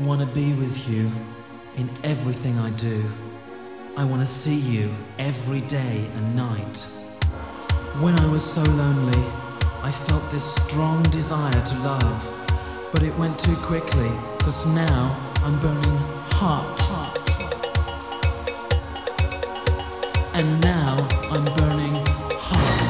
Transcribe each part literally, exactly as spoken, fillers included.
wanna be with you in everything I do. I wanna see you every day and night. When I was so lonely, I felt this strong desire to love, but it went too quickly, 'cause now I'm burning hot. And now I'm burning hot.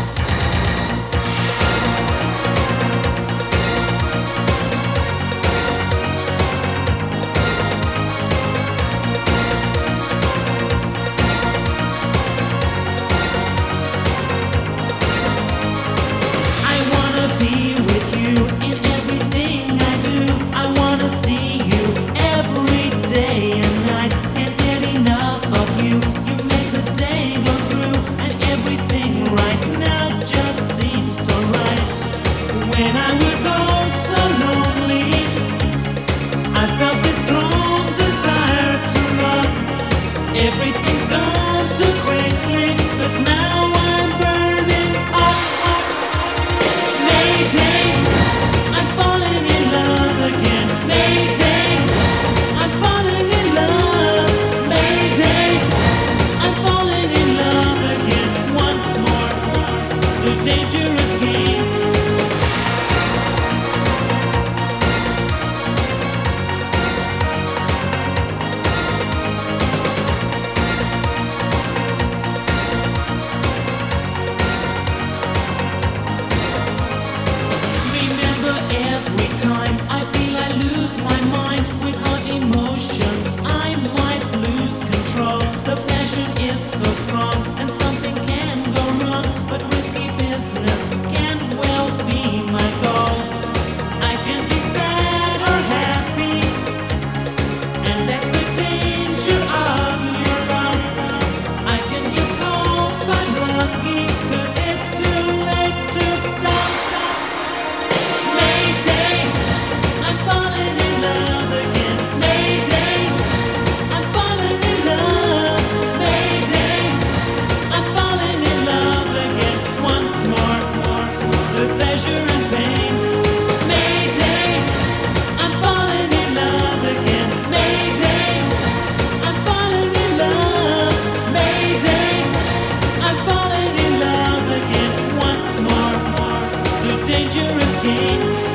When I was all so lonely, I felt this strong desire to love. Everything's gone too quickly, 'cause now I'm burning hot, hot. Mayday, I'm falling in love again. Mayday, I'm falling in love. Mayday, I'm falling in love again. Once more, the dangerous game. Every time I feel I lose my mind with hot emotions, I might lose control. The passion is so strong and something can go wrong, but risky business can well be my goal. I can be sad or happy, and that's the danger of your love. I can just hope I'm lucky, 'cause it's too late to stop. I'm falling in love again. Mayday, I'm falling in love. Mayday, I'm falling in love again. Once more, the pleasure and pain. Mayday, I'm falling in love again. Mayday, I'm falling in love. Mayday, I'm falling in love again. Once more, the dangerous game.